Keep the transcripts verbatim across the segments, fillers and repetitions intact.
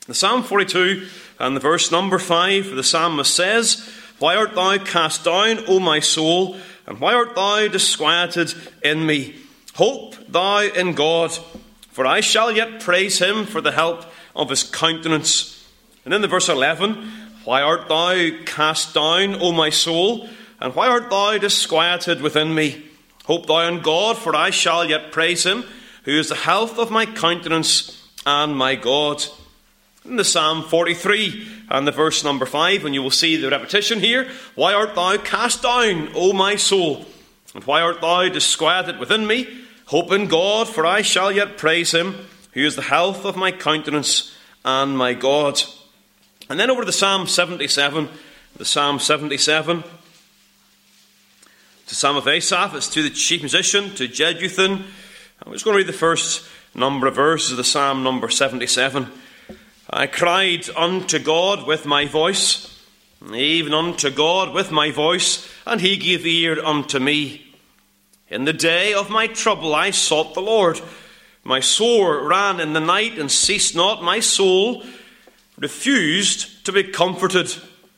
The Psalm forty-two and the verse number five, the psalmist says, "Why art thou cast down, O my soul, and why art thou disquieted in me? Hope thou in God, for I shall yet praise him for the help of his countenance." And in the verse eleven, "Why art thou cast down, O my soul, and why art thou disquieted within me? Hope thou in God, for I shall yet praise him, who is the health of my countenance and my God." In the Psalm forty-three and the verse number five, and you will see the repetition here, "Why art thou cast down, O my soul, and why art thou disquieted within me? Hope in God, for I shall yet praise him, who is the health of my countenance and my God." And then over to Psalm seventy-seven, the Psalm seventy-seven, the Psalm of Asaph. It's to the chief musician, to Jeduthun. I'm just going to read the first number of verses of the Psalm number seventy-seven. "I cried unto God with my voice, even unto God with my voice, and he gave ear unto me. In the day of my trouble I sought the Lord. My sore ran in the night and ceased not. My soul refused to be comforted.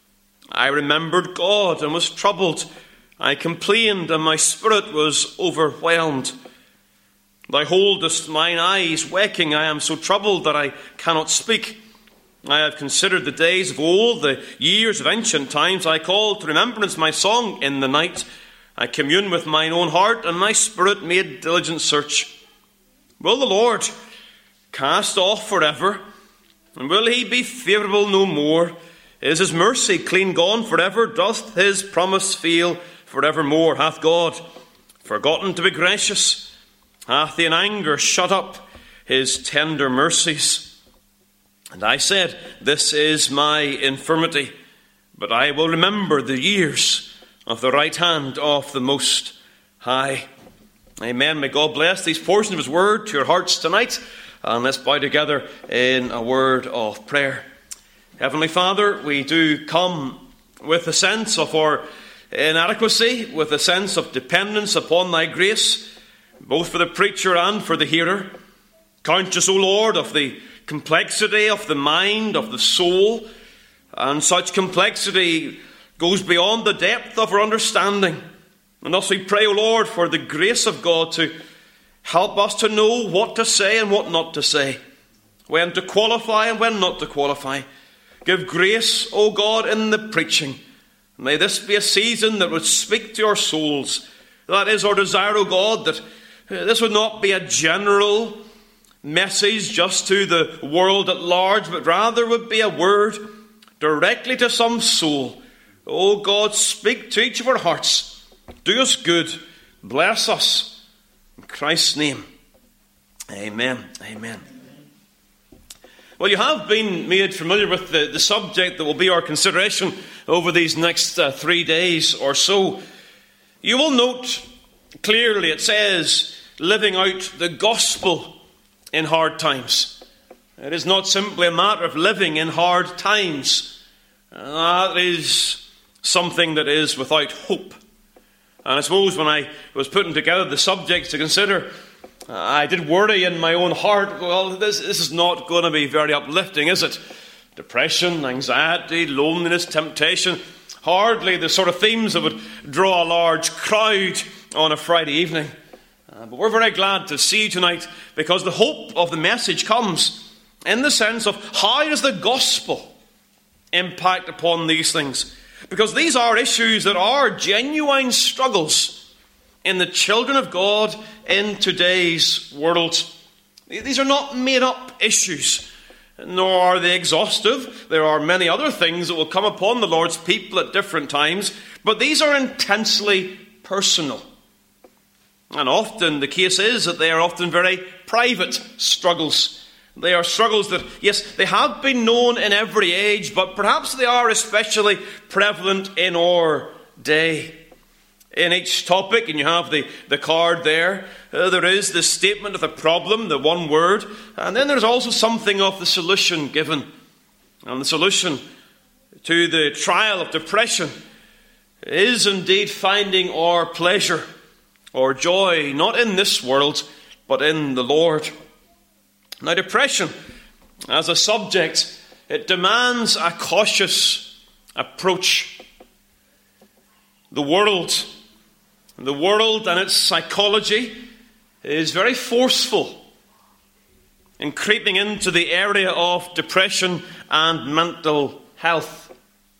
I remembered God and was troubled. I complained and my spirit was overwhelmed. Thou holdest mine eyes waking. I am so troubled that I cannot speak. I have considered the days of old, the years of ancient times. I call to remembrance my song in the night. I commune with mine own heart, and my spirit made diligent search. Will the Lord cast off forever? And will he be favourable no more? Is his mercy clean gone forever? Doth his promise fail forevermore? Hath God forgotten to be gracious? Hath he in anger shut up his tender mercies? And I said, This is my infirmity, but I will remember the years of the right hand of the Most High." Amen. May God bless these portions of his word to your hearts tonight. And let's bow together in a word of prayer. Heavenly Father, we do come with a sense of our inadequacy, with a sense of dependence upon thy grace, both for the preacher and for the hearer. Conscious, O Lord, of the complexity of the mind, of the soul, and such complexity goes beyond the depth of our understanding. And thus we pray, O Lord, for the grace of God to help us to know what to say and what not to say, when to qualify and when not to qualify. Give grace, O God, in the preaching. May this be a season that would speak to our souls. That is our desire, O God, that this would not be a general message just to the world at large, but rather would be a word directly to some soul. O God, speak to each of our hearts. Do us good. Bless us. In Christ's name. Amen. Amen. Well, you have been made familiar with the, the subject that will be our consideration over these next uh, three days or so. You will note clearly it says, living out the gospel in hard times. It is not simply a matter of living in hard times. That is something that is without hope. And I suppose when I was putting together the subjects to consider, I did worry in my own heart, well, this, this is not going to be very uplifting, is it? Depression, anxiety, loneliness, temptation. Hardly the sort of themes that would draw a large crowd on a Friday evening. Uh, but we're very glad to see you tonight, because the hope of the message comes in the sense of how does the gospel impact upon these things? Because these are issues that are genuine struggles in the children of God in today's world. These are not made up issues, nor are they exhaustive. There are many other things that will come upon the Lord's people at different times, but these are intensely personal. And often the case is that they are often very private struggles. They are struggles that, yes, they have been known in every age, but perhaps they are especially prevalent in our day. In each topic, and you have the, the card there, uh, there is the statement of the problem, the one word, and then there's also something of the solution given. And the solution to the trial of depression is indeed finding our pleasure or joy, not in this world, but in the Lord. Now, depression As a subject, it demands a cautious approach. The world, the world and its psychology is very forceful in creeping into the area of depression and mental health.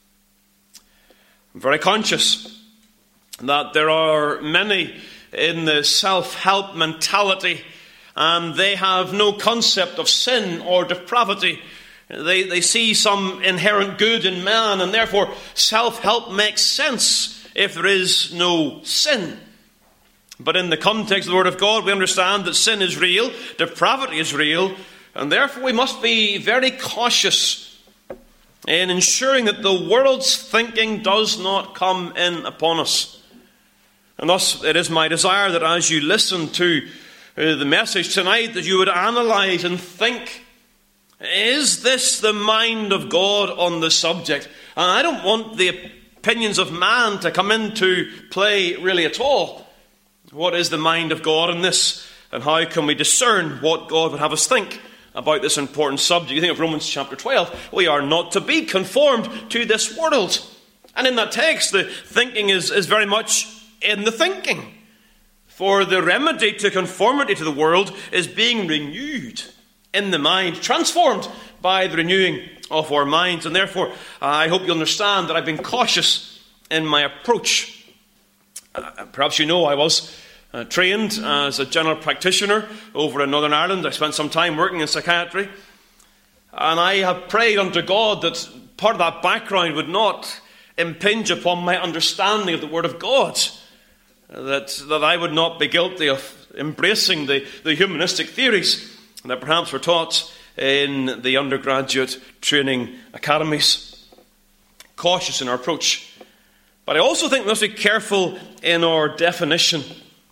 I'm very conscious that there are many in the self-help mentality, and they have no concept of sin or depravity. They, they see some inherent good in man, and therefore self-help makes sense if there is no sin. But in the context of the Word of God, we understand that sin is real, depravity is real, and therefore we must be very cautious in ensuring that the world's thinking does not come in upon us. And thus it is my desire that as you listen to uh, the message tonight, that you would analyse and think, is this the mind of God on the subject? And I don't want the opinions of man to come into play really at all. What is the mind of God in this? And how can we discern what God would have us think about this important subject? You think of Romans chapter twelve. We are not to be conformed to this world. And in that text, the thinking is, is very much in the thinking. For the remedy to conformity to the world is being renewed in the mind, transformed by the renewing of our minds. And therefore, I hope you understand that I've been cautious in my approach. Uh, perhaps you know I was uh, trained as a general practitioner over in Northern Ireland. I spent some time working in psychiatry. And I have prayed unto God that part of that background would not impinge upon my understanding of the Word of God. That, that I would not be guilty of embracing the, the humanistic theories that perhaps were taught in the undergraduate training academies. Cautious in our approach. But I also think we must be careful in our definition.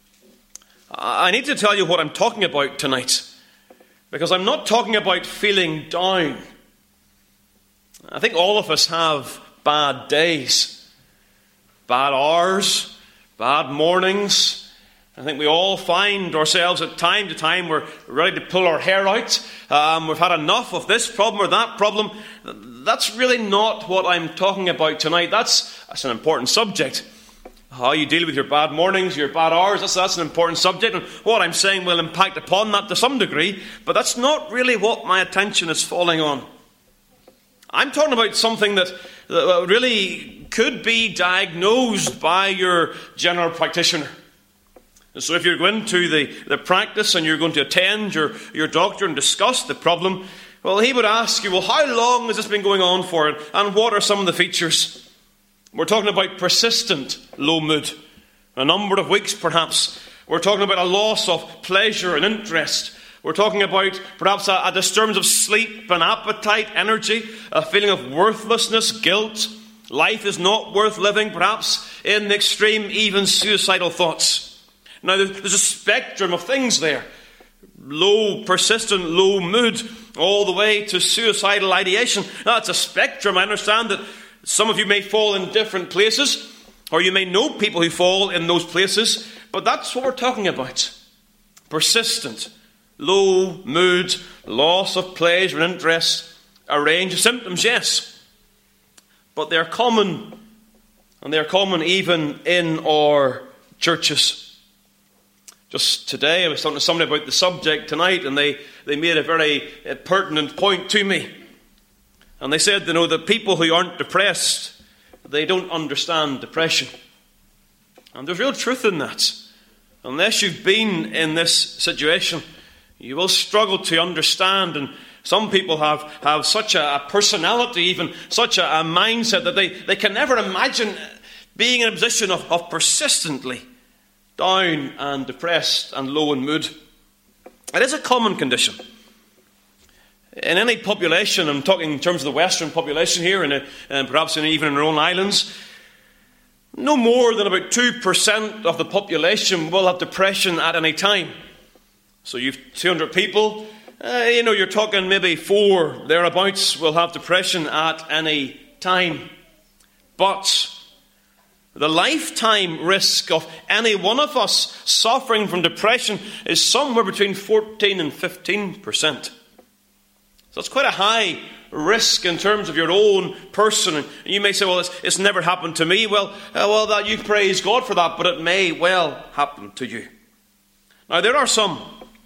I need to tell you what I'm talking about tonight, because I'm not talking about feeling down. I think all of us have bad days, bad hours, bad mornings. I think we all find ourselves at time to time we're ready to pull our hair out. Um, we've had enough of this problem or that problem. That's really not what I'm talking about tonight. That's, that's an important subject. How you deal with your bad mornings, your bad hours, that's, that's an important subject. And what I'm saying will impact upon that to some degree. But that's not really what my attention is falling on. I'm talking about something that, that really could be diagnosed by your general practitioner. So if you're going to the, the practice and you're going to attend your, your doctor and discuss the problem, well, he would ask you, well, how long has this been going on for? And what are some of the features? We're talking about persistent low mood. A number of weeks, perhaps. We're talking about a loss of pleasure and interest. We're talking about perhaps a, a disturbance of sleep and appetite, energy, a feeling of worthlessness, guilt. Life is not worth living, perhaps in the extreme, even suicidal thoughts. Now, there's a spectrum of things there. Low, persistent, low mood, all the way to suicidal ideation. Now, it's a spectrum. I understand that some of you may fall in different places, or you may know people who fall in those places, but that's what we're talking about. Persistent, low mood, loss of pleasure and interest, a range of symptoms, yes. But they're common, and they're common even in our churches. Just today, I was talking to somebody about the subject tonight, and they, they made a very uh, pertinent point to me. And they said, you know, that people who aren't depressed, they don't understand depression. And there's real truth in that. Unless you've been in this situation, you will struggle to understand. And some people have, have such a, a personality, even such a, a mindset, that they, they can never imagine being in a position of, of persistently down and depressed and low in mood. It is a common condition. In any population, I'm talking in terms of the Western population here, and, and perhaps in, even in our own islands, no more than about two percent of the population will have depression at any time. So you've two hundred people, uh, you know, you're talking maybe four thereabouts will have depression at any time. But the lifetime risk of any one of us suffering from depression is somewhere between fourteen and fifteen percent. So it's quite a high risk in terms of your own person. And you may say, well, it's, it's never happened to me. Well, uh, well, that you praise God for that, but it may well happen to you. Now, there are some,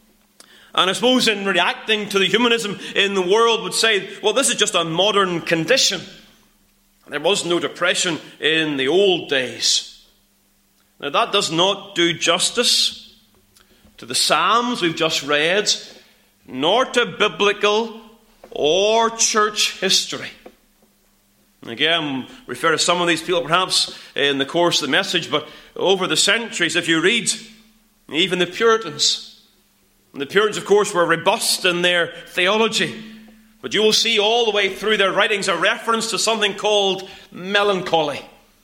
and I suppose in reacting to the humanism in the world would say, well, this is just a modern condition. There was no depression in the old days. Now, that does not do justice to the Psalms we've just read, nor to biblical or church history. And again, refer to some of these people perhaps in the course of the message, but over the centuries, if you read even the Puritans, and the Puritans, of course, were robust in their theology, but you will see all the way through their writings a reference to something called melancholy.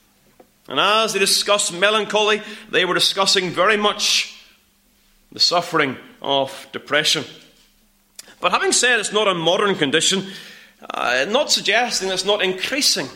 And as they discussed melancholy, they were discussing very much the suffering of depression. But having said it's not a modern condition, uh, not suggesting it's not increasing.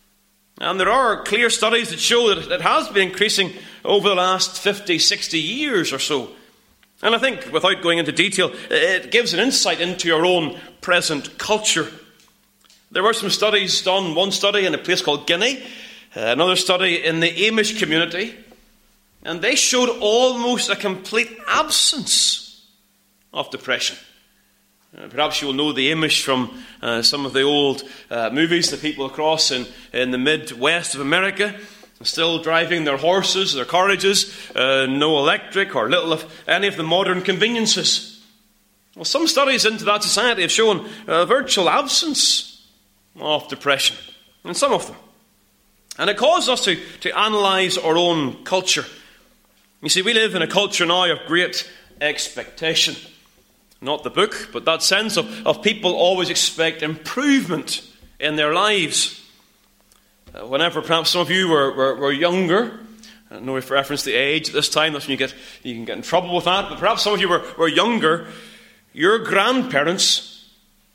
And there are clear studies that show that it has been increasing over the last fifty, sixty years or so. And I think, without going into detail, it gives an insight into your own present culture. There were some studies done, one study in a place called Guinea, another study in the Amish community, and they showed almost a complete absence of depression. Uh, perhaps you will know the Amish from uh, some of the old uh, movies, the people across in, in the Midwest of America, still driving their horses, their carriages, uh, no electric or little of any of the modern conveniences. Well, some studies into that society have shown a virtual absence of depression in some of them. And it causes us to, to analyse our own culture. You see, we live in a culture now of great expectation. Not the book, but that sense of, of people always expect improvement in their lives. Uh, whenever perhaps some of you were, were, were younger, I know we've referenced the age at this time, that's when you get you can get in trouble with that, but perhaps some of you were, were younger, your grandparents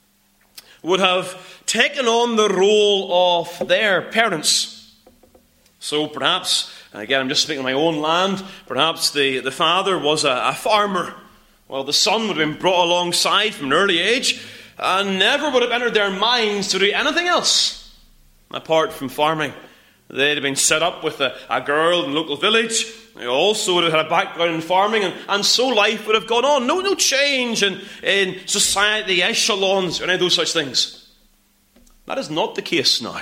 would have taken on the role of their parents. So perhaps, again I'm just speaking of my own land, perhaps the, the father was a, a farmer. Well, the son would have been brought alongside from an early age and never would have entered their minds to do anything else apart from farming. They'd have been set up with a, a girl in the local village. They also would have had a background in farming, and, and so life would have gone on. No, no change in, in society, echelons, or any of those such things. That is not the case now.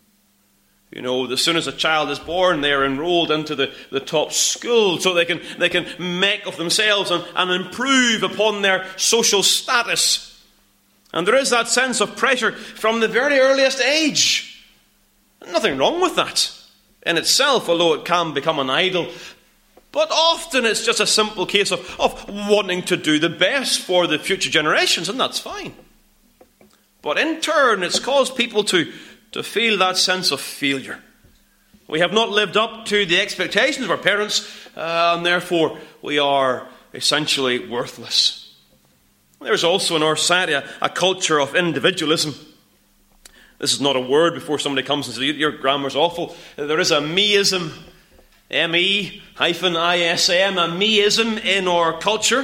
You know, as soon as a child is born, they are enrolled into the, the top school so they can they can make of themselves and, and improve upon their social status. And there is that sense of pressure from the very earliest age. Nothing wrong with that in itself, although it can become an idol. But often it's just a simple case of, of wanting to do the best for the future generations, and that's fine. But in turn, it's caused people to to feel that sense of failure. We have not lived up to the expectations of our parents, uh, and therefore we are essentially worthless. There's also in our society a, a culture of individualism. This is not a word before somebody comes and says, your grammar's awful. There is a meism, M E hyphen I S M, a meism in our culture.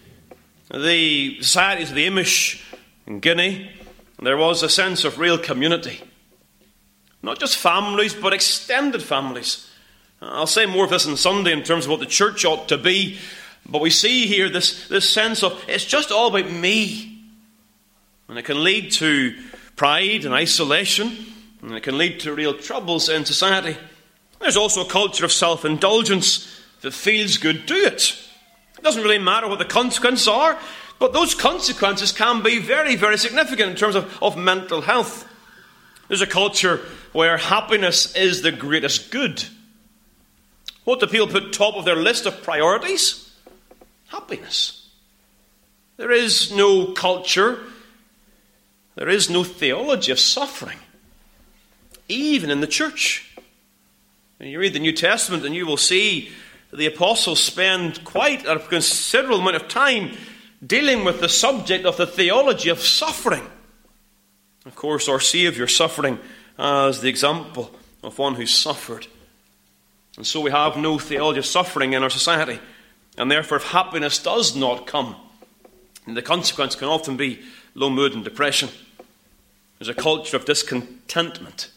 The societies of the Amish in Guinea, there was a sense of real community. Not just families, but extended families. I'll say more of this on Sunday in terms of what the church ought to be. But we see here this, this sense of, it's just all about me. And it can lead to pride and isolation. And it can lead to real troubles in society. There's also a culture of self-indulgence. If it feels good, do it. It doesn't really matter what the consequences are. But those consequences can be very, very significant in terms of, of mental health. There's a culture where happiness is the greatest good. What do people put top of their list of priorities? Happiness. There is no culture, there is no theology of suffering, even in the church. When you read the New Testament, and you will see the apostles spend quite a considerable amount of time dealing with the subject of the theology of suffering. Of course, our Saviour suffering as the example of one who suffered. And so we have no theology of suffering in our society. And therefore, if happiness does not come, the consequence can often be low mood and depression. There's a culture of discontentment.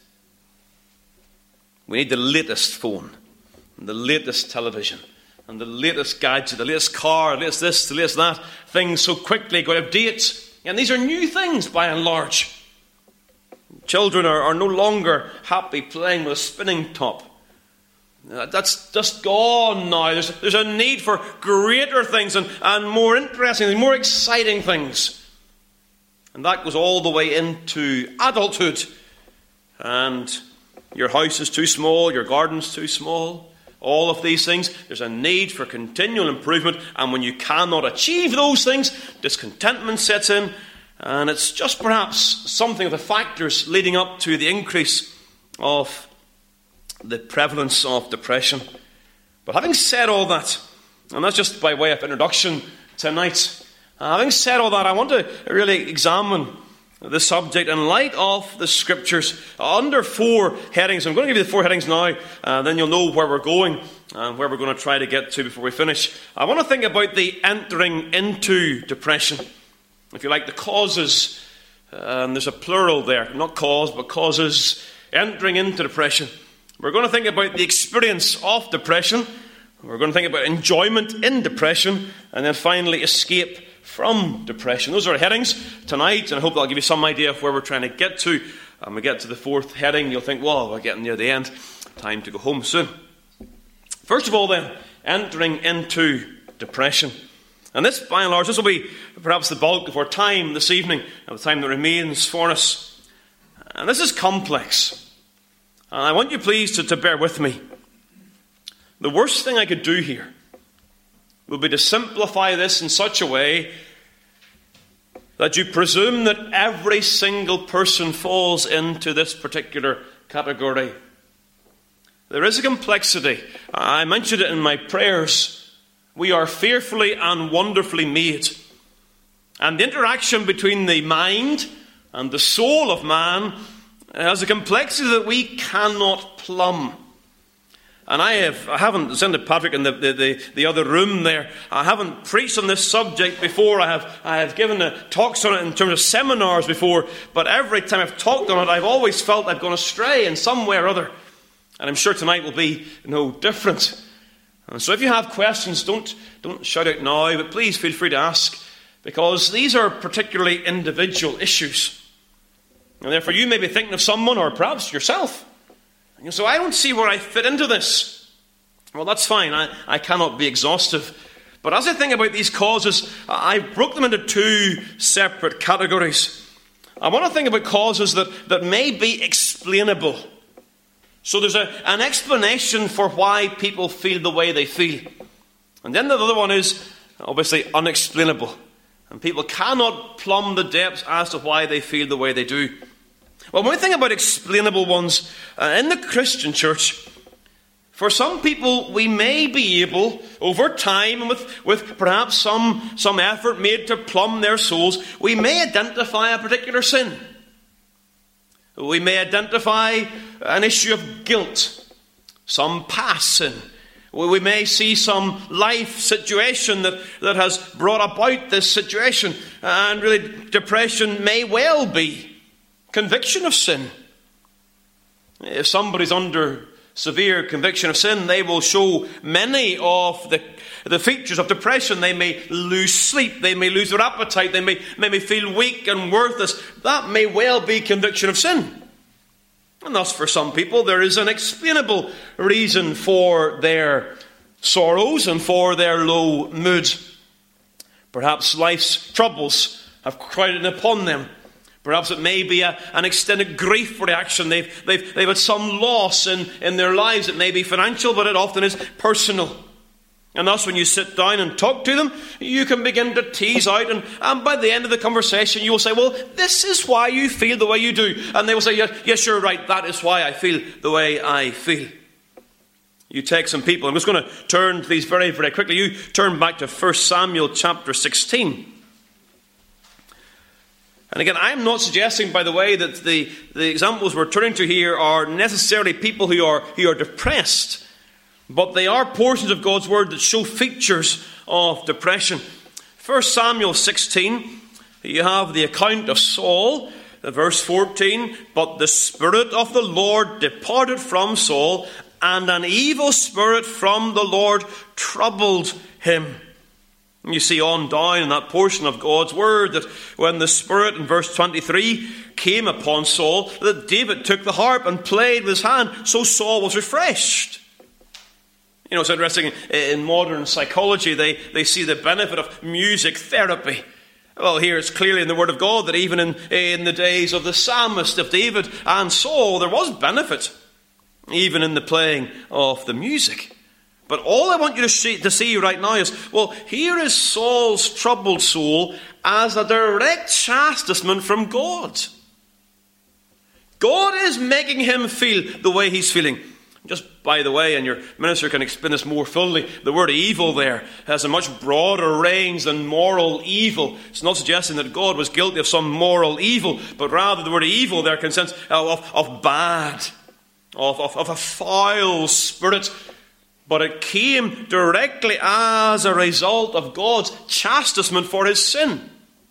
We need the latest phone, and the latest television, and the latest gadget, the latest car, the latest this, the latest that. Things so quickly go out of date. And these are new things by and large. Children are, are no longer happy playing with a spinning top. That's just gone now. There's, there's a need for greater things and, and more interesting and more exciting things. And that goes all the way into adulthood. And your house is too small, your garden's too small. All of these things, there's a need for continual improvement. And when you cannot achieve those things, discontentment sets in. And it's just perhaps something of the factors leading up to the increase of the prevalence of depression. But having said all that, and that's just by way of introduction tonight, uh, having said all that, I want to really examine the subject in light of the Scriptures under four headings. I'm going to give you the four headings now, uh, then you'll know where we're going and where we're going to try to get to before we finish. I want to think about the entering into depression. If you like, the causes, uh, and there's a plural there, not cause, but causes, entering into depression. We're going to think about the experience of depression. We're going to think about enjoyment in depression. And then finally, escape from depression. Those are our headings tonight. And I hope that'll give you some idea of where we're trying to get to. And we get to the fourth heading, you'll think, well, we're getting near the end. Time to go home soon. First of all then, entering into depression. And this, by and large, this will be perhaps the bulk of our time this evening, and the time that remains for us. And this is complex. And I want you, please, to, to bear with me. The worst thing I could do here would be to simplify this in such a way that you presume that every single person falls into this particular category. There is a complexity. I mentioned it in my prayers. We are fearfully and wonderfully made. And the interaction between the mind and the soul of man has a complexity that we cannot plumb. And I have, I haven't, it's in Patrick in the, the, the, the other room there, I haven't preached on this subject before. I have, I have given a, talks on it in terms of seminars before, but every time I've talked on it, I've always felt I've gone astray in some way or other. And I'm sure tonight will be no different. And so if you have questions, don't, don't shout out now, but please feel free to ask, because these are particularly individual issues. And therefore you may be thinking of someone, or perhaps yourself. And so I don't see where I fit into this. Well, that's fine. I, I cannot be exhaustive. But as I think about these causes, I broke them into two separate categories. I want to think about causes that, that may be explainable. So there's a, an explanation for why people feel the way they feel. And then the other one is obviously unexplainable. And people cannot plumb the depths as to why they feel the way they do. Well, when we think about explainable ones, uh, in the Christian church, for some people we may be able, over time, and with, with perhaps some, some effort made to plumb their souls, we may identify a particular sin. We may identify an issue of guilt, some past sin. We may see some life situation that, that has brought about this situation. And really, depression may well be conviction of sin. If somebody's under severe conviction of sin, they will show many of the, the features of depression. They may lose sleep. They may lose their appetite. They may, may feel weak and worthless. That may well be conviction of sin. And thus, for some people, there is an explainable reason for their sorrows and for their low mood. Perhaps life's troubles have crowded upon them. Perhaps it may be a, an extended grief reaction. They've, they've, they've had some loss in, in their lives. It may be financial, but it often is personal. And thus, when you sit down and talk to them, you can begin to tease out. And, and by the end of the conversation, you will say, well, this is why you feel the way you do. And they will say, yes, yes, you're right. That is why I feel the way I feel. You take some people. I'm just going to turn to these very, very quickly. You turn back to First Samuel chapter sixteen. And again, I'm not suggesting, by the way, that the, the examples we're turning to here are necessarily people who are, who are depressed. But they are portions of God's Word that show features of depression. First Samuel sixteen, You have the account of Saul, verse fourteen, but the Spirit of the Lord departed from Saul, and an evil spirit from the Lord troubled him. And you see on down in that portion of God's word that when the Spirit, in verse twenty-three, came upon Saul, that David took the harp and played with his hand, so Saul was refreshed. You know, it's interesting, in modern psychology, they, they see the benefit of music therapy. Well, here it's clearly in the Word of God that even in, in the days of the psalmist, of David and Saul, there was benefit, even in the playing of the music. But all I want you to see, to see right now is, well, here is Saul's troubled soul as a direct chastisement from God. God is making him feel the way he's feeling. Just by the way, and your minister can explain this more fully, the word evil there has a much broader range than moral evil. It's not suggesting that God was guilty of some moral evil, but rather the word evil there can sense of, of bad, of, of, of a foul spirit. But it came directly as a result of God's chastisement for his sin.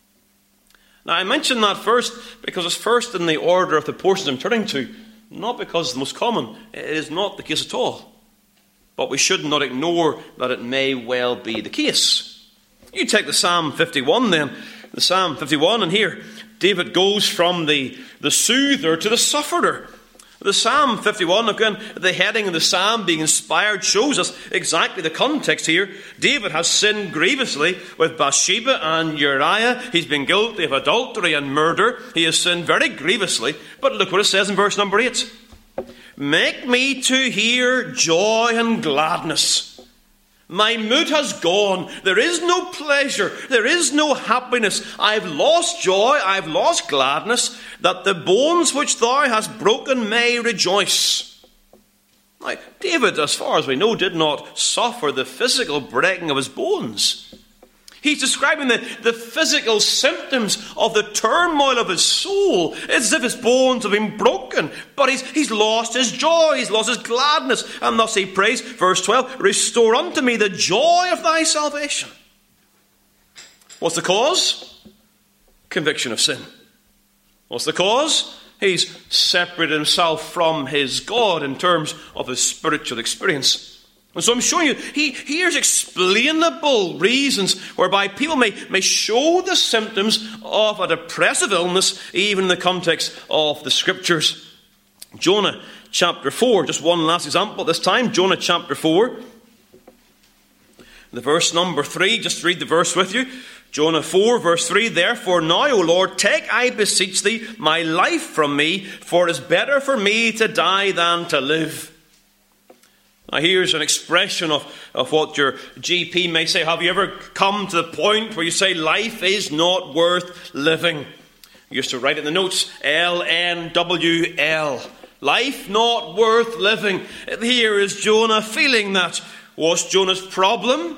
Now I mention that first because it's first in the order of the portions I'm turning to. Not because it's the most common. It is not the case at all. But we should not ignore that it may well be the case. You take the Psalm fifty-one then. The Psalm fifty-one, and here David goes from the, the soother to the sufferer. The Psalm fifty-one, again, the heading of the Psalm being inspired shows us exactly the context here. David has sinned grievously with Bathsheba and Uriah. He's been guilty of adultery and murder. He has sinned very grievously. But look what it says in verse number eight. Make me to hear joy and gladness. My mood has gone. There is no pleasure. There is no happiness. I've lost joy. I've lost gladness, that the bones which thou hast broken may rejoice. Now, David, as far as we know, did not suffer the physical breaking of his bones. He's describing the, the physical symptoms of the turmoil of his soul. It's as if his bones have been broken. But he's, he's lost his joy. He's lost his gladness. And thus he prays, verse twelve, restore unto me the joy of thy salvation. What's the cause? Conviction of sin. What's the cause? He's separated himself from his God in terms of his spiritual experience. And so I'm showing you, he, here's explainable reasons whereby people may, may show the symptoms of a depressive illness, even in the context of the Scriptures. Jonah chapter four, just one last example this time. Jonah chapter four, the verse number three, just read the verse with you. Jonah four, verse three, therefore now, O Lord, take, I beseech thee, my life from me, for it is better for me to die than to live. Now here's an expression of, of what your G P may say. Have you ever come to the point where you say life is not worth living? You used to write in the notes, L N W L. Life not worth living. Here is Jonah feeling that. What's Jonah's problem?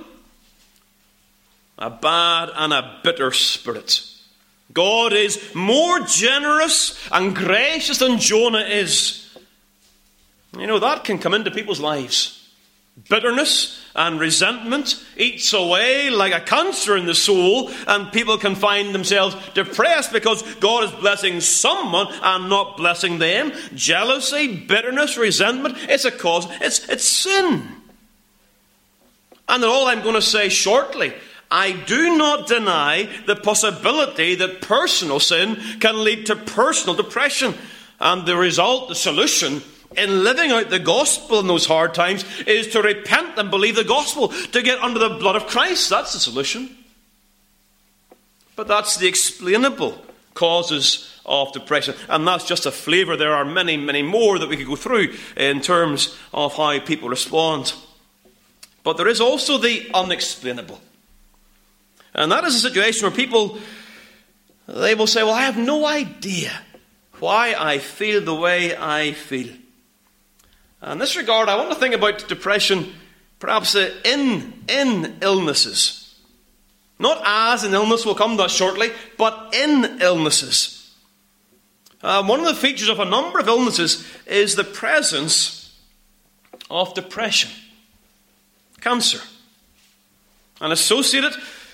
A bad and a bitter spirit. God is more generous and gracious than Jonah is. You know, that can come into people's lives. Bitterness and resentment eats away like a cancer in the soul, and people can find themselves depressed because God is blessing someone and not blessing them. Jealousy, bitterness, resentment, it's a cause, it's, it's sin. And all I'm going to say shortly, I do not deny the possibility that personal sin can lead to personal depression. And the result, the solution, in living out the gospel in those hard times is to repent and believe the gospel, to get under the blood of Christ. That's the solution. But that's the explainable causes of depression. And that's just a flavour. There are many, many more that we could go through in terms of how people respond. But there is also the unexplainable. And that is a situation where people, they will say, well, I have no idea why I feel the way I feel. In this regard, I want to think about depression perhaps in, in illnesses. Not as an illness, we'll come to that shortly, but in illnesses. Um, one of the features of a number of illnesses is the presence of depression, cancer. And associated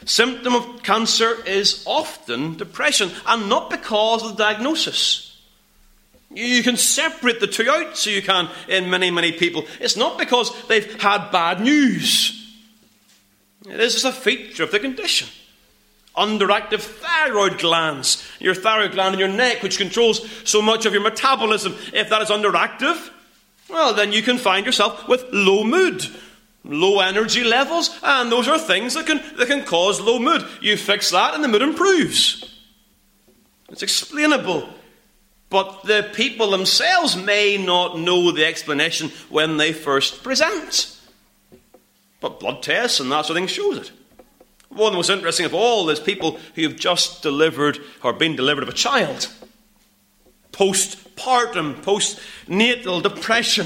symptom of cancer is often depression, and not because of the diagnosis. You can separate the two out, so you can in many, many people. It's not because they've had bad news. It is just a feature of the condition. Underactive thyroid glands, your thyroid gland in your neck, which controls so much of your metabolism. If that is underactive, well, then you can find yourself with low mood, low energy levels, and those are things that can, that can cause low mood. You fix that and the mood improves. It's explainable. But the people themselves may not know the explanation when they first present. But blood tests and that sort of thing shows it. One of the most interesting of all is people who have just delivered or been delivered of a child. Postpartum, postnatal depression.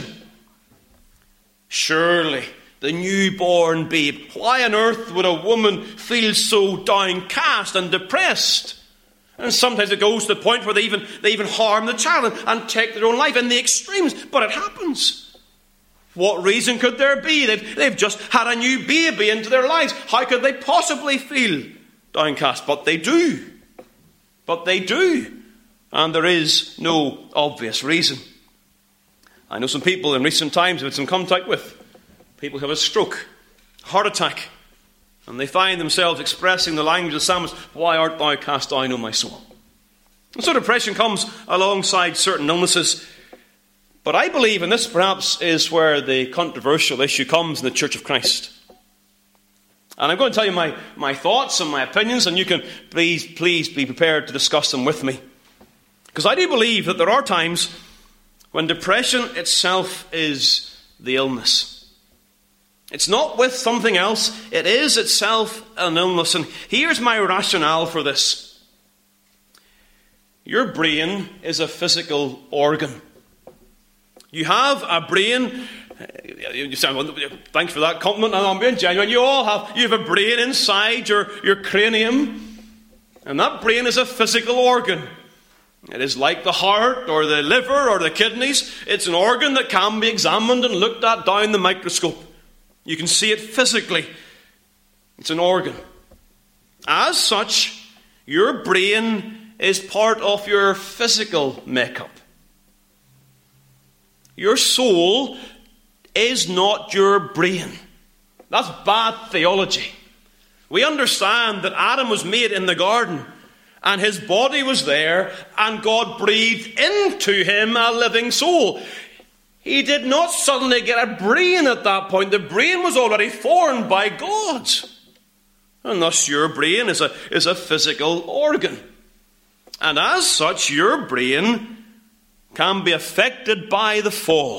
Surely the newborn babe. Why on earth would a woman feel so downcast and depressed? And sometimes it goes to the point where they even, they even harm the child and, and take their own life in the extremes. But it happens. What reason could there be? They've, they've just had a new baby into their lives. How could they possibly feel downcast? But they do. But they do. And there is no obvious reason. I know some people in recent times I've had some contact with. People who have a stroke, heart attack. And they find themselves expressing the language of the psalmist, why art thou cast down, O my soul? And so depression comes alongside certain illnesses. But I believe, and this perhaps is where the controversial issue comes in the Church of Christ. And I'm going to tell you my, my thoughts and my opinions, and you can please, please be prepared to discuss them with me. Because I do believe that there are times when depression itself is the illness. It's not with something else. It is itself an illness. And here's my rationale for this. Your brain is a physical organ. You have a brain. You sound, thanks for that compliment. I'm being genuine. You all have. You have a brain inside your, your cranium. And that brain is a physical organ. It is like the heart or the liver or the kidneys. It's an organ that can be examined and looked at down the microscope. You can see it physically. It's an organ. As such, your brain is part of your physical makeup. Your soul is not your brain. That's bad theology. We understand that Adam was made in the garden, and his body was there, and God breathed into him a living soul. He did not suddenly get a brain at that point. The brain was already formed by God. And thus your brain is a, is a physical organ. And as such, your brain can be affected by the fall.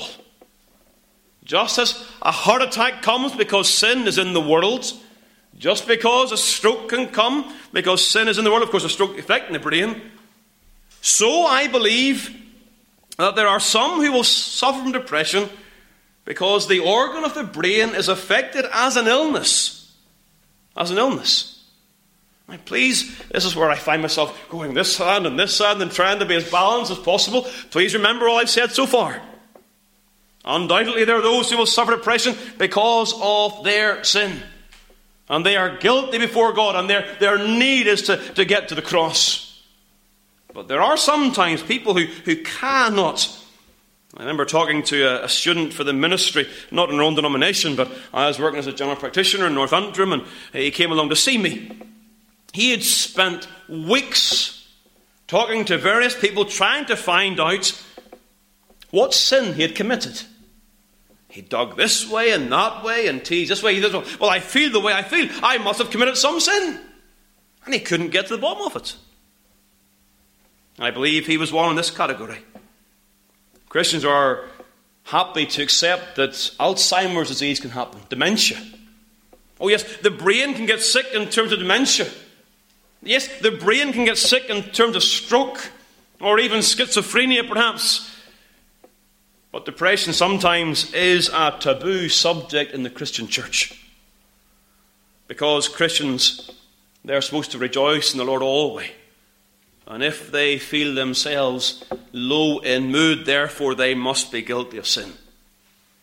Just as a heart attack comes because sin is in the world, just because a stroke can come because sin is in the world, of course a stroke affecting the brain, so I believe that there are some who will suffer from depression because the organ of the brain is affected as an illness. As an illness. Now please, this is where I find myself going this hand and this hand and trying to be as balanced as possible. Please remember all I've said so far. Undoubtedly there are those who will suffer depression because of their sin. And they are guilty before God, and their, their need is to, to get to the cross. But there are sometimes people who, who cannot. I remember talking to a, a student for the ministry, not in our own denomination, but I was working as a general practitioner in North Antrim, and he came along to see me. He had spent weeks talking to various people, trying to find out what sin he had committed. He dug this way and that way and teased this way. He said, well, I feel the way I feel. I must have committed some sin. And he couldn't get to the bottom of it. I believe he was one in this category. Christians are happy to accept that Alzheimer's disease can happen. Dementia. Oh yes, the brain can get sick in terms of dementia. Yes, the brain can get sick in terms of stroke or even schizophrenia perhaps. But depression sometimes is a taboo subject in the Christian church. Because Christians, they're supposed to rejoice in the Lord always. And if they feel themselves low in mood, therefore they must be guilty of sin.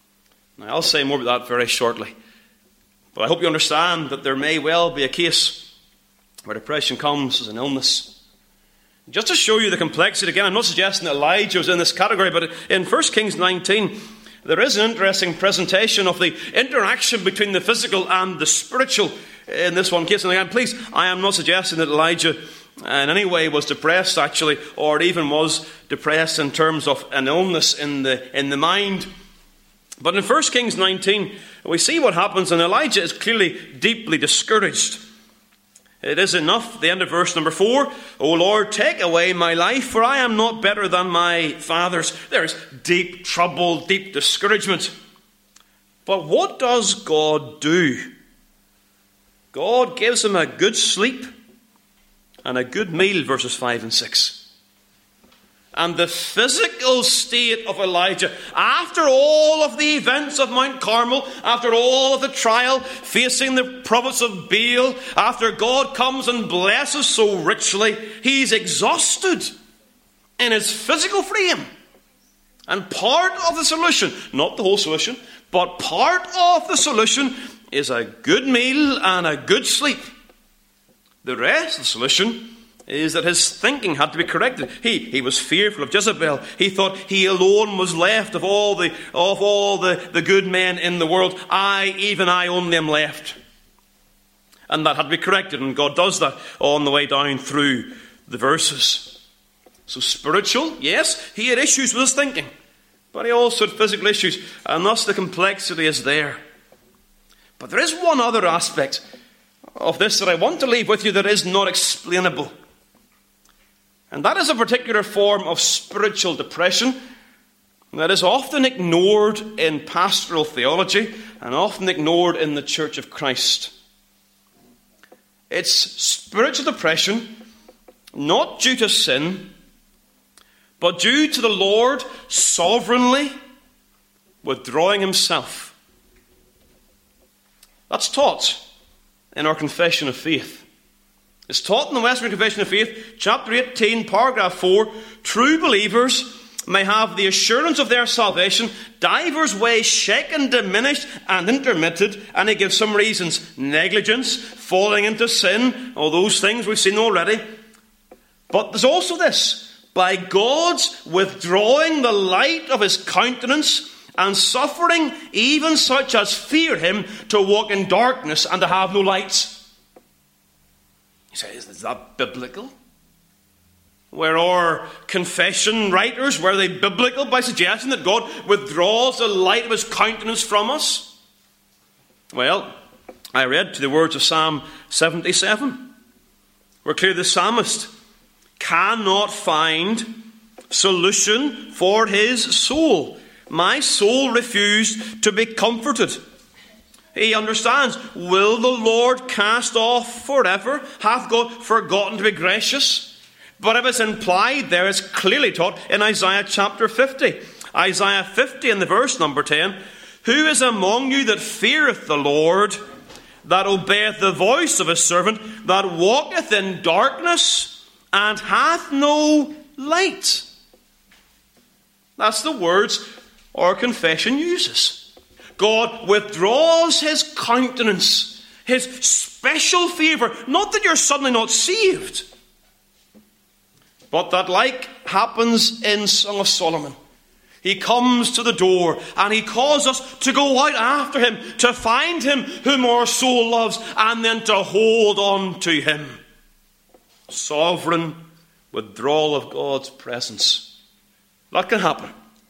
Now I'll say more about that very shortly. But I hope you understand that there may well be a case where depression comes as an illness. Just to show you the complexity, again, I'm not suggesting that Elijah was in this category, but in First Kings nineteen, there is an interesting presentation of the interaction between the physical and the spiritual in this one case. And again, please, I am not suggesting that Elijah in any way was depressed, actually, or even was depressed in terms of an illness in the in the mind. But in First Kings nineteen, we see what happens, and Elijah is clearly deeply discouraged. It is enough, the end of verse number four, O Lord, take away my life, for I am not better than my fathers. There is deep trouble, deep discouragement. But what does God do? God gives him a good sleep and a good meal, verses five and six. And the physical state of Elijah, after all of the events of Mount Carmel, after all of the trial, facing the prophets of Baal, after God comes and blesses so richly, he's exhausted in his physical frame. And part of the solution, not the whole solution, but part of the solution is a good meal and a good sleep. The rest of the solution is that his thinking had to be corrected. He he was fearful of Jezebel. He thought he alone was left of all the of all the, the good men in the world. I, even I only am left. And that had to be corrected, and God does that on the way down through the verses. So spiritual, yes, he had issues with his thinking, but he also had physical issues, and thus the complexity is there. But there is one other aspect of this that I want to leave with you that is not explainable. And that is a particular form of spiritual depression that is often ignored in pastoral theology and often ignored in the Church of Christ. It's spiritual depression not due to sin, but due to the Lord sovereignly withdrawing himself. That's taught in our Confession of Faith. It's taught in the Westminster Confession of Faith, chapter eighteen, paragraph four. True believers may have the assurance of their salvation divers ways shaken, diminished, and intermitted. And he gives some reasons: negligence, falling into sin, all those things we've seen already. But there's also this: by God's withdrawing the light of his countenance and suffering even such as fear him to walk in darkness and to have no light. You say, is that biblical? Were our confession writers, were they biblical by suggesting that God withdraws the light of his countenance from us? Well, I read to the words of Psalm seventy-seven, where clearly the psalmist cannot find solution for his soul. My soul refused to be comforted. He understands, will the Lord cast off forever? Hath God forgotten to be gracious? But if it's implied there, it's clearly taught in Isaiah chapter fifty. Isaiah fifty in the verse number ten. Who is among you that feareth the Lord, that obeyeth the voice of his servant, that walketh in darkness, and hath no light? That's the words our confession uses. God withdraws his countenance, his special favour. Not that you're suddenly not saved, but that, like happens in Song of Solomon, he comes to the door and he calls us to go out after him, to find him whom our soul loves, and then to hold on to him. Sovereign withdrawal of God's presence. That can happen.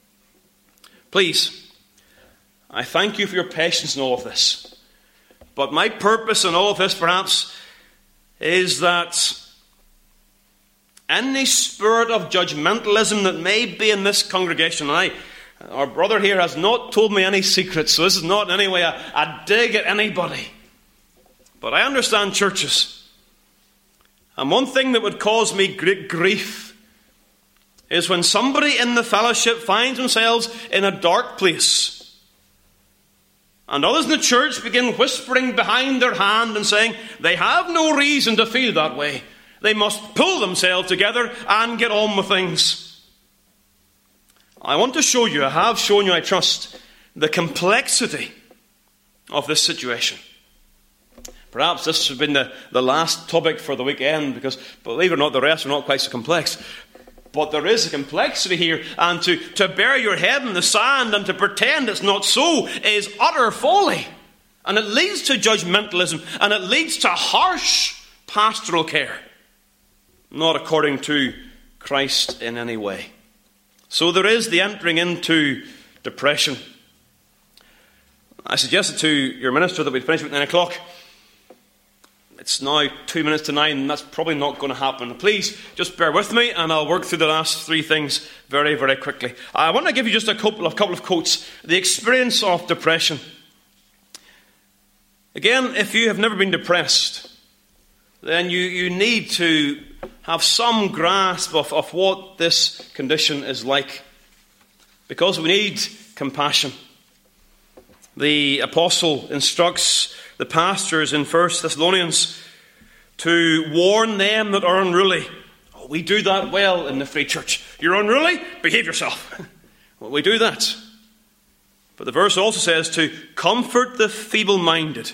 Please, I thank you for your patience in all of this. But my purpose in all of this, perhaps, is that any spirit of judgmentalism that may be in this congregation, and I, our brother here has not told me any secrets, so this is not in any way a, a dig at anybody. But I understand churches. And one thing that would cause me great grief is when somebody in the fellowship finds themselves in a dark place, and others in the church begin whispering behind their hand and saying they have no reason to feel that way. They must pull themselves together and get on with things. I want to show you, I have shown you, I trust, the complexity of this situation. Perhaps this has been the, the last topic for the weekend, because, believe it or not, the rest are not quite so complex. But there is a complexity here, and to, to bury your head in the sand and to pretend it's not so is utter folly. And it leads to judgmentalism, and it leads to harsh pastoral care, not according to Christ in any way. So there is the entering into depression. I suggested to your minister that we'd finish at nine o'clock. It's now two minutes to nine, and that's probably not going to happen. Please, just bear with me, and I'll work through the last three things very, very quickly. I want to give you just a couple of, couple of quotes. The experience of depression. Again, if you have never been depressed, then you, you need to have some grasp of, of what this condition is like, because we need compassion. The apostle instructs the pastors in First Thessalonians to warn them that are unruly. Oh, we do that well in the Free Church. You're unruly? Behave yourself. Well, we do that. But the verse also says to comfort the feeble-minded,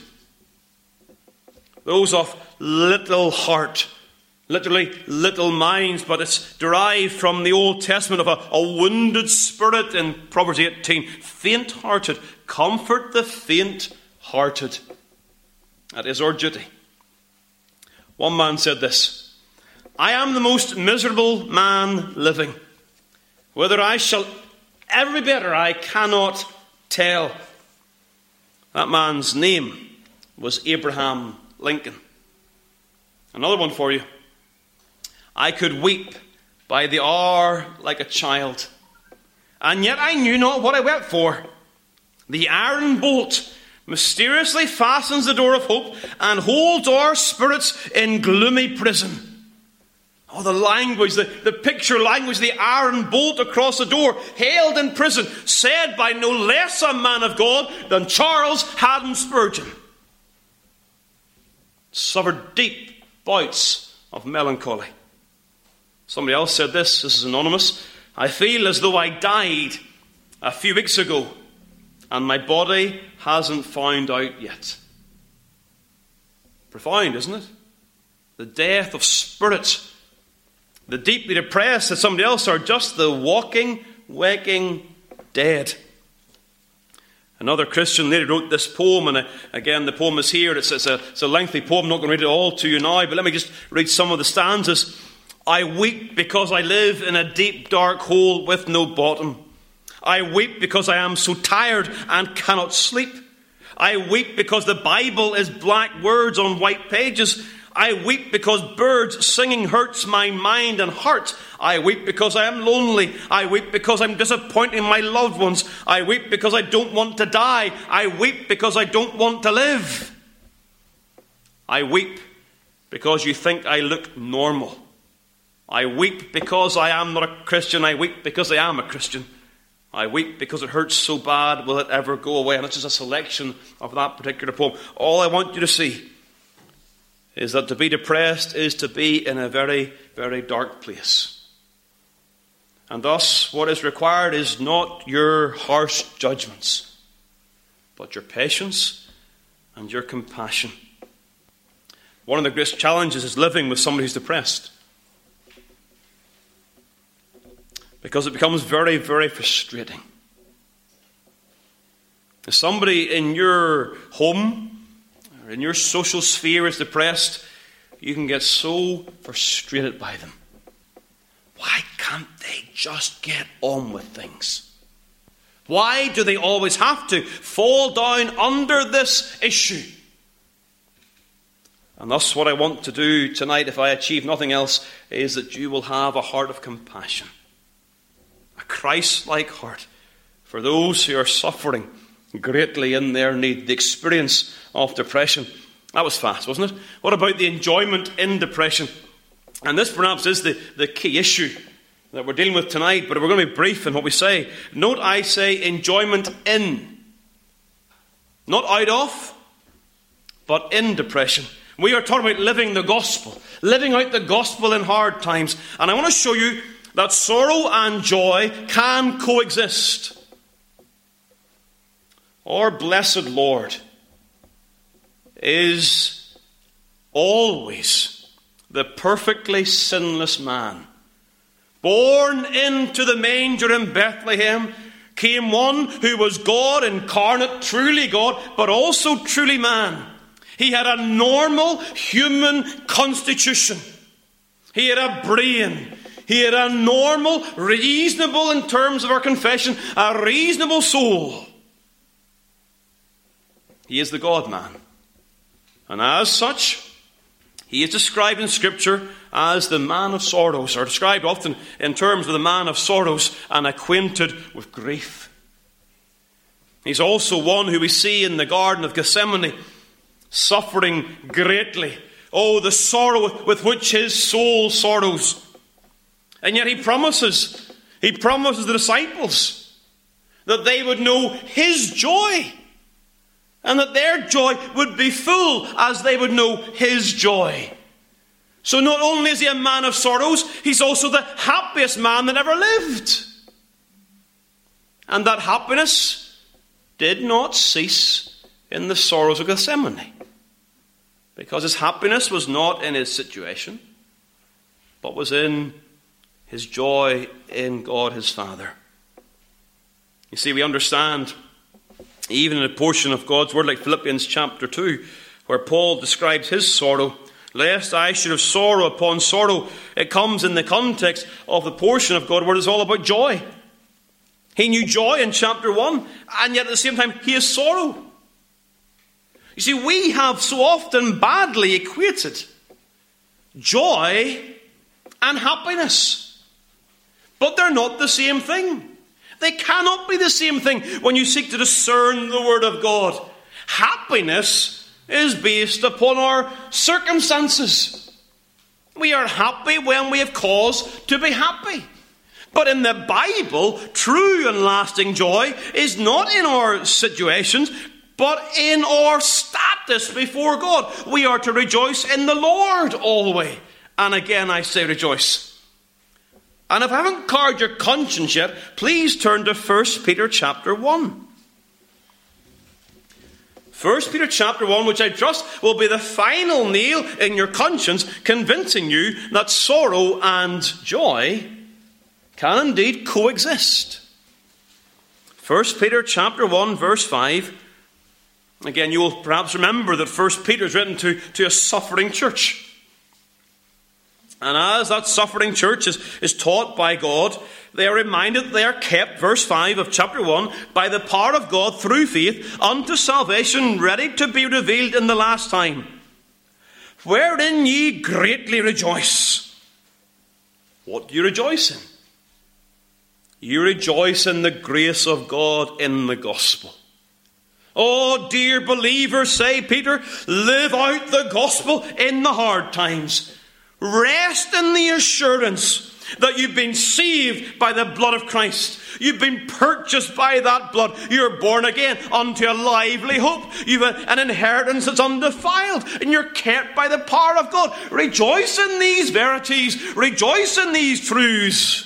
those of little heart. Literally, little minds, but it's derived from the Old Testament of a, a wounded spirit in Proverbs eighteen. Faint-hearted. Comfort the faint-hearted. That is our duty. One man said this: I am the most miserable man living. Whether I shall ever be better, I cannot tell. That man's name was Abraham Lincoln. Another one for you. I could weep by the hour like a child, and yet I knew not what I wept for. The iron bolt mysteriously fastens the door of hope and holds our spirits in gloomy prison. Oh, the language, the, the picture language, the iron bolt across the door, held in prison, said by no less a man of God than Charles Haddon Spurgeon. Suffered deep bouts of melancholy. Somebody else said this, this is anonymous: I feel as though I died a few weeks ago and my body hasn't found out yet. Profound, isn't it? The death of spirit. The deeply depressed, as somebody else, are just the walking, waking dead. Another Christian lady wrote this poem, and again, the poem is here. It's, it's, a, it's a lengthy poem. I'm not going to read it all to you now, but let me just read some of the stanzas. I weep because I live in a deep, dark hole with no bottom. I weep because I am so tired and cannot sleep. I weep because the Bible is black words on white pages. I weep because birds singing hurts my mind and heart. I weep because I am lonely. I weep because I'm disappointing my loved ones. I weep because I don't want to die. I weep because I don't want to live. I weep because you think I look normal. I weep because I am not a Christian. I weep because I am a Christian. I weep because it hurts so bad. Will it ever go away? And it's just a selection of that particular poem. All I want you to see is that to be depressed is to be in a very, very dark place. And thus, what is required is not your harsh judgments, but your patience and your compassion. One of the greatest challenges is living with somebody who's depressed, because it becomes very, very frustrating. If somebody in your home or in your social sphere is depressed, you can get so frustrated by them. Why can't they just get on with things? Why do they always have to fall down under this issue? And thus what I want to do tonight, if I achieve nothing else, is that you will have a heart of compassion. A Christ-like heart for those who are suffering greatly in their need. The experience of depression. That was fast, wasn't it? What about the enjoyment in depression? And this perhaps is the, the key issue that we're dealing with tonight, but we're going to be brief in what we say. Note I say enjoyment in. Not out of, but in depression. We are talking about living the gospel. Living out the gospel in hard times. And I want to show you that sorrow and joy can coexist. Our blessed Lord is always the perfectly sinless man, born into the manger in Bethlehem, came one who was God incarnate, truly God, but also truly man. He had a normal human constitution. He had a brain. He had a normal, reasonable, in terms of our confession, a reasonable soul. He is the God-man. And as such, he is described in Scripture as the man of sorrows, or described often in terms of the man of sorrows and acquainted with grief. He's also one who we see in the Garden of Gethsemane, suffering greatly. Oh, the sorrow with which his soul sorrows. And yet he promises, he promises the disciples that they would know his joy, and that their joy would be full as they would know his joy. So not only is he a man of sorrows, he's also the happiest man that ever lived. And that happiness did not cease in the sorrows of Gethsemane, because his happiness was not in his situation, but was in his joy in God his Father. You see, we understand, even in a portion of God's word like Philippians chapter two, where Paul describes his sorrow, lest I should have sorrow upon sorrow, it comes in the context of the portion of God where it's all about joy. He knew joy in chapter one, and yet at the same time he has sorrow. You see, we have so often badly equated joy and happiness. But they're not the same thing. They cannot be the same thing when you seek to discern the Word of God. Happiness is based upon our circumstances. We are happy when we have cause to be happy. But in the Bible, true and lasting joy is not in our situations, but in our status before God. We are to rejoice in the Lord always. And again, I say rejoice. And if I haven't carded your conscience yet, please turn to First Peter chapter one. First Peter chapter one, which I trust will be the final nail in your conscience, convincing you that sorrow and joy can indeed coexist. First Peter chapter one, verse five. Again, you will perhaps remember that First Peter is written to, to a suffering church. And as that suffering church is, is taught by God, they are reminded that they are kept, verse five of chapter one, by the power of God through faith unto salvation, ready to be revealed in the last time. Wherein ye greatly rejoice. What do you rejoice in? You rejoice in the grace of God in the gospel. Oh, dear believers, say Peter, live out the gospel in the hard times. Rest in the assurance that you've been saved by the blood of Christ. You've been purchased by that blood. You're born again unto a lively hope. You've an inheritance that's undefiled, and you're kept by the power of God. Rejoice in these verities. Rejoice in these truths.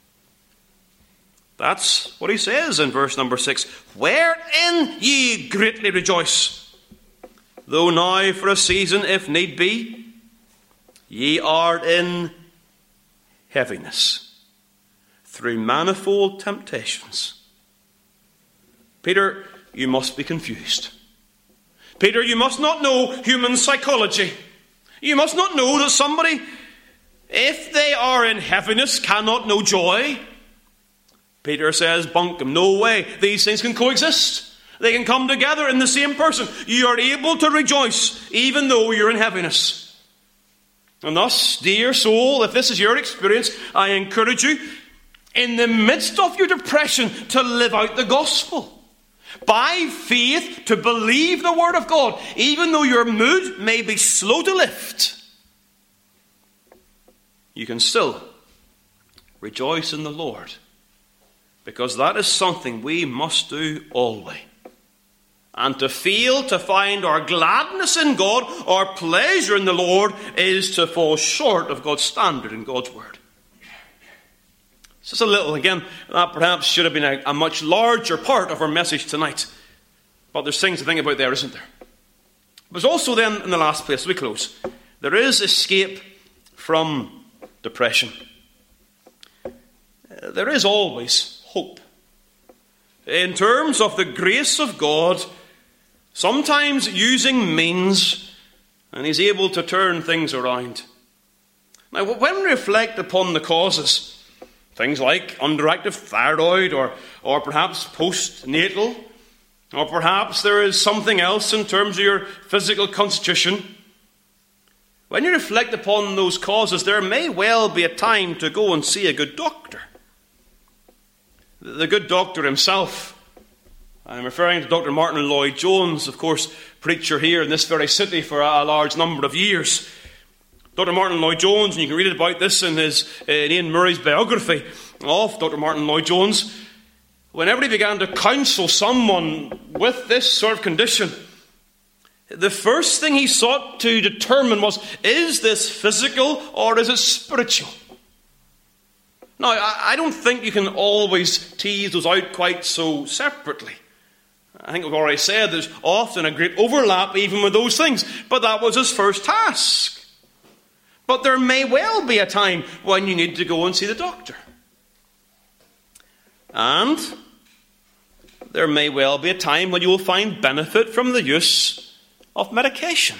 That's what he says in verse number six. Wherein ye greatly rejoice, though now for a season, if need be, ye are in heaviness through manifold temptations. Peter, you must be confused. Peter, you must not know human psychology. You must not know that somebody, if they are in heaviness, cannot know joy. Peter says, bunkum, no way. These things can coexist. They can come together in the same person. You are able to rejoice even though you're in heaviness. And thus, dear soul, if this is your experience, I encourage you, in the midst of your depression, to live out the gospel. By faith, to believe the word of God, even though your mood may be slow to lift. You can still rejoice in the Lord, because that is something we must do always. And to fail to find our gladness in God, our pleasure in the Lord, is to fall short of God's standard in God's word. It's just a little, again, that perhaps should have been a, a much larger part of our message tonight. But there's things to think about there, isn't there? But also then, in the last place, we close, there is escape from depression. There is always hope. In terms of the grace of God, sometimes using means, and he's able to turn things around. Now, when we reflect upon the causes, things like underactive thyroid, or, or perhaps postnatal, or perhaps there is something else in terms of your physical constitution, when you reflect upon those causes, there may well be a time to go and see a good doctor. The good doctor himself, I'm referring to Doctor Martin Lloyd-Jones, of course, preacher here in this very city for a large number of years. Doctor Martin Lloyd-Jones, and you can read about this in his in Ian Murray's biography of Doctor Martin Lloyd-Jones. Whenever he began to counsel someone with this sort of condition, the first thing he sought to determine was, is this physical or is it spiritual? Now, I don't think you can always tease those out quite so separately. I think we've already said there's often a great overlap even with those things. But that was his first task. But there may well be a time when you need to go and see the doctor. And there may well be a time when you will find benefit from the use of medication.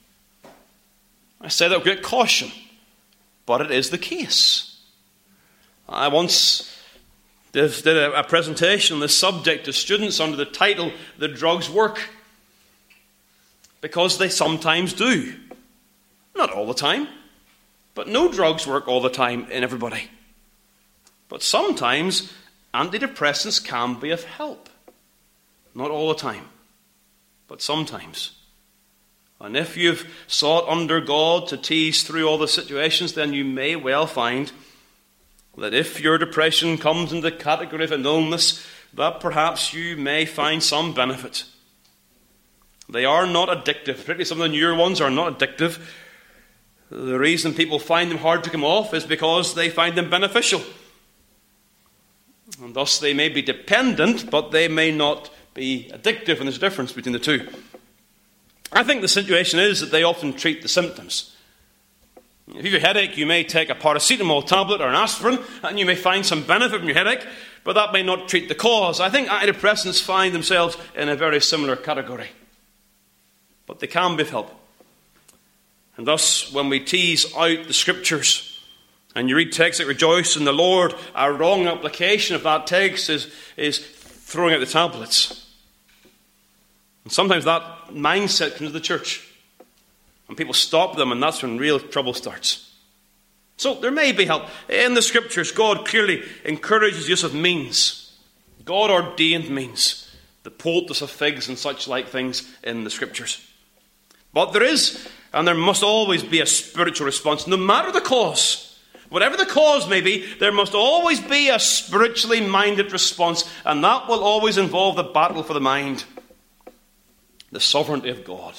I say that with great caution, but it is the case. I once did a presentation on this subject to students under the title, "The Drugs Work." Because they sometimes do. Not all the time. But no drugs work all the time in everybody. But sometimes antidepressants can be of help. Not all the time. But sometimes. And if you've sought under God to tease through all the situations, then you may well find that if your depression comes in the category of an illness, that perhaps you may find some benefit. They are not addictive. Particularly some of the newer ones are not addictive. The reason people find them hard to come off is because they find them beneficial. And thus they may be dependent, but they may not be addictive, and there's a difference between the two. I think the situation is that they often treat the symptoms. If you have a headache, you may take a paracetamol tablet or an aspirin, and you may find some benefit from your headache, but that may not treat the cause. I think antidepressants find themselves in a very similar category. But they can be of help. And thus, when we tease out the Scriptures, and you read texts that rejoice in the Lord, a wrong application of that text is, is throwing out the tablets. And sometimes that mindset comes to the church. And people stop them, and that's when real trouble starts. So there may be help. In the Scriptures, God clearly encourages use of means. God-ordained means. The poultice of figs and such like things in the Scriptures. But there is, and there must always be, a spiritual response, no matter the cause. Whatever the cause may be, there must always be a spiritually minded response, and that will always involve the battle for the mind. The sovereignty of God.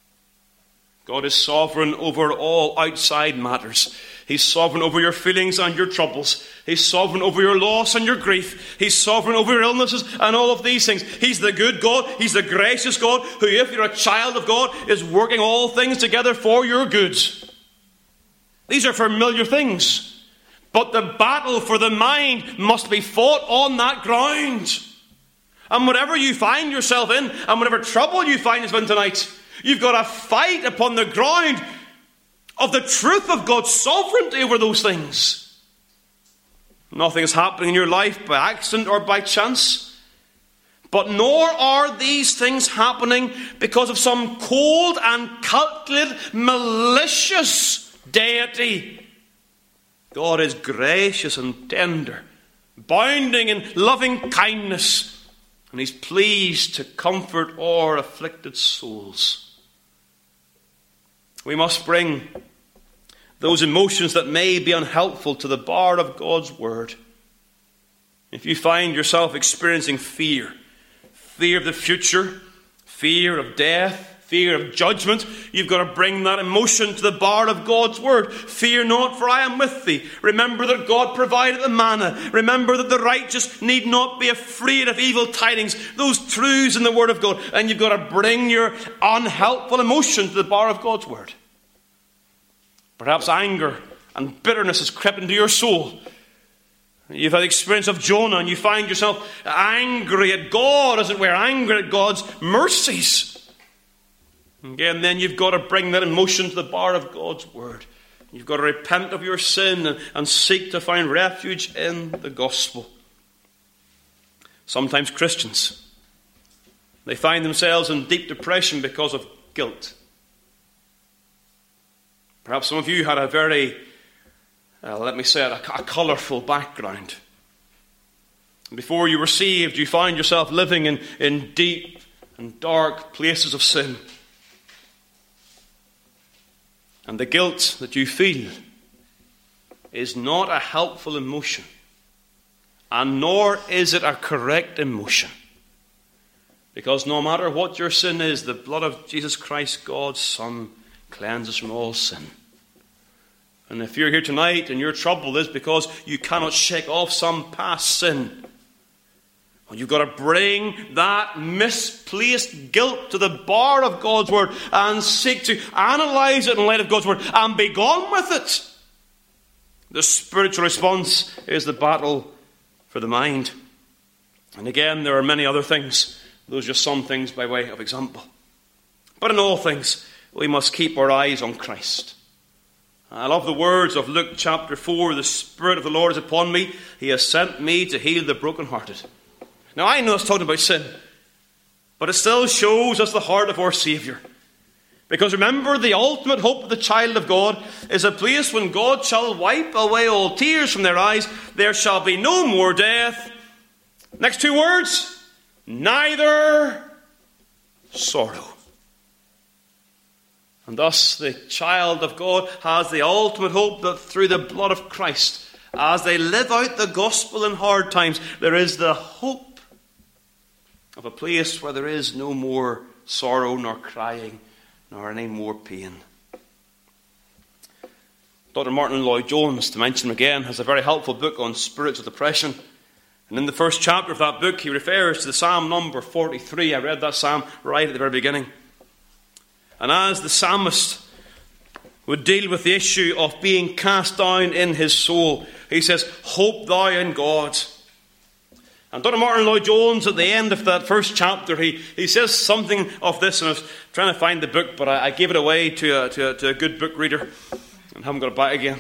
God is sovereign over all outside matters. He's sovereign over your feelings and your troubles. He's sovereign over your loss and your grief. He's sovereign over your illnesses and all of these things. He's the good God. He's the gracious God who, if you're a child of God, is working all things together for your good. These are familiar things. But the battle for the mind must be fought on that ground. And whatever you find yourself in, and whatever trouble you find yourself in tonight, you've got to fight upon the ground of the truth of God's sovereignty over those things. Nothing is happening in your life by accident or by chance. But nor are these things happening because of some cold and calculated, malicious deity. God is gracious and tender, abounding in loving kindness, and He's pleased to comfort our afflicted souls. We must bring those emotions that may be unhelpful to the bar of God's Word. If you find yourself experiencing fear, fear of the future, fear of death, fear of judgment, you've got to bring that emotion to the bar of God's word. Fear not, for I am with thee. Remember that God provided the manna. Remember that the righteous need not be afraid of evil tidings. Those truths in the word of God. And you've got to bring your unhelpful emotion to the bar of God's word. Perhaps anger and bitterness has crept into your soul. You've had the experience of Jonah, and you find yourself angry at God, as it were, angry at God's mercies. Again, then you've got to bring that emotion to the bar of God's word. You've got to repent of your sin and, and seek to find refuge in the gospel. Sometimes Christians, they find themselves in deep depression because of guilt. Perhaps some of you had a very, uh, let me say it, a, a colourful background. Before you were saved, you found yourself living in, in deep and dark places of sin. And the guilt that you feel is not a helpful emotion. And nor is it a correct emotion. Because no matter what your sin is, the blood of Jesus Christ, God's Son, cleanses from all sin. And if you're here tonight and your trouble is because you cannot shake off some past sin, well, you've got to bring that misplaced guilt to the bar of God's word and seek to analyze it in light of God's word and be gone with it. The spiritual response is the battle for the mind. And again, there are many other things. Those are just some things by way of example. But in all things, we must keep our eyes on Christ. I love the words of Luke chapter four. The Spirit of the Lord is upon me. He has sent me to heal the brokenhearted. Now, I know it's talking about sin, but it still shows us the heart of our Saviour. Because remember, the ultimate hope of the child of God is a place when God shall wipe away all tears from their eyes. There shall be no more death. Next two words, neither sorrow. And thus the child of God has the ultimate hope that through the blood of Christ, as they live out the gospel in hard times, there is the hope of a place where there is no more sorrow, nor crying, nor any more pain. Doctor Martin Lloyd-Jones, to mention him again, has a very helpful book on spiritual depression. And in the first chapter of that book, he refers to the Psalm number forty-three. I read that psalm right at the very beginning. And as the psalmist would deal with the issue of being cast down in his soul, he says, hope thou in God. And Doctor Martin Lloyd-Jones, at the end of that first chapter, he, he says something of this, and I was trying to find the book, but I, I gave it away to a, to, a, to a good book reader, and haven't got it back again.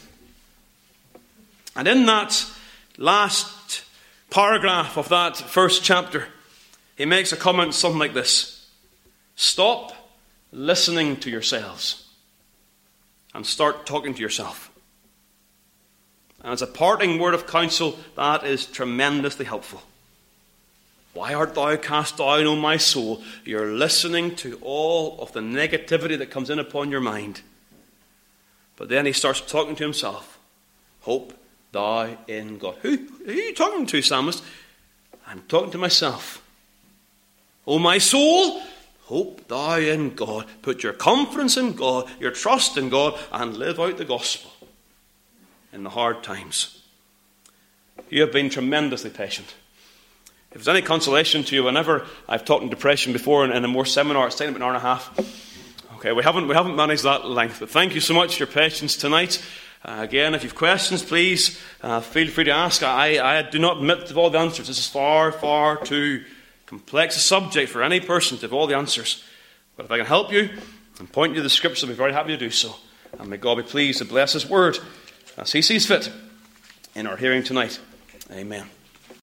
And in that last paragraph of that first chapter, he makes a comment something like this: stop listening to yourselves and start talking to yourself. And as a parting word of counsel, that is tremendously helpful. Why art thou cast down, O my soul? You're listening to all of the negativity that comes in upon your mind. But then he starts talking to himself. Hope thou in God. Who, who are you talking to, psalmist? I'm talking to myself. O my soul, hope thou in God. Put your confidence in God, your trust in God, and live out the gospel in the hard times. You have been tremendously patient. If there's any consolation to you, whenever I've talked in depression before in, in a more seminar, it's taken about an hour and a half. Okay, we haven't we haven't managed that length, but thank you so much for your patience tonight. Uh, again, if you've questions, please uh, feel free to ask. I, I do not admit to all the answers. This is far, far too complex a subject for any person to have all the answers. But if I can help you and point you to the scriptures, I'll be very happy to do so. And may God be pleased to bless his word as he sees fit in our hearing tonight. Amen.